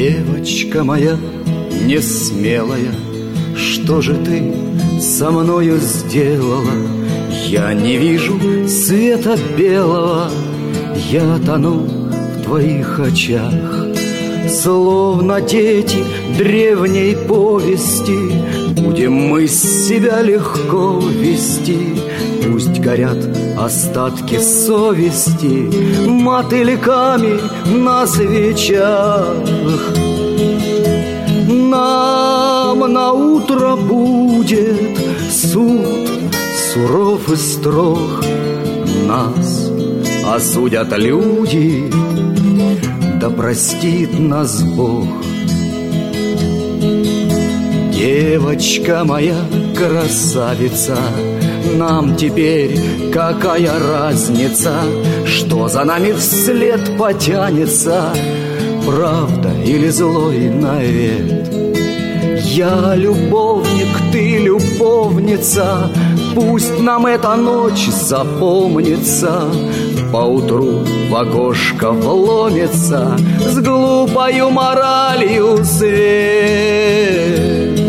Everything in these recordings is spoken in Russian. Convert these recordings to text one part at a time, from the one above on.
Девочка моя несмелая, что же ты со мною сделала? Я не вижу света белого, я тону в твоих очах. Словно дети древней повести, будем мы себя легко вести. Пусть горят остатки совести мотыльками на свечах. Нам на утро будет суд суров и строг. Нас осудят люди, да простит нас Бог. Девочка моя красавица, нам теперь какая разница, что за нами вслед потянется, правда или злой навет? Я любовник, ты любовница, пусть нам эта ночь запомнится. Поутру в окошко вломится с глупою моралью свет.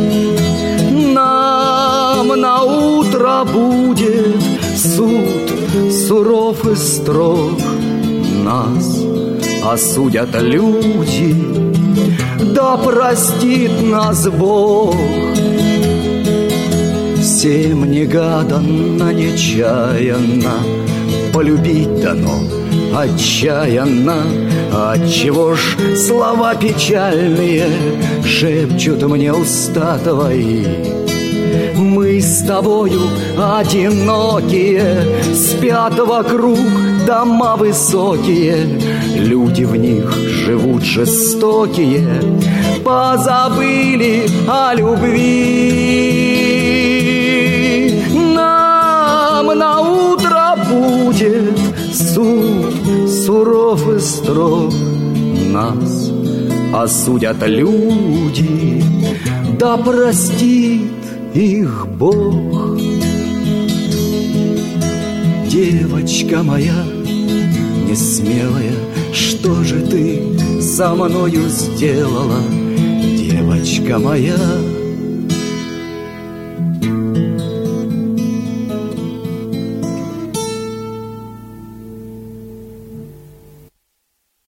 Нам на утро будет суд суров и строг. Нас осудят люди, да простит нас Бог. Всем негаданно, нечаянно полюбить дано отчаянно. Отчего ж слова печальные шепчут мне уста твои? Мы с тобою одинокие, спят вокруг дома высокие, люди в них живут жестокие, позабыли о любви. Нам на утро будет суд суров и строг. Нас осудят люди, да простит их Бог. Девочка моя несмелая, что же ты со мною сделала? Девочка моя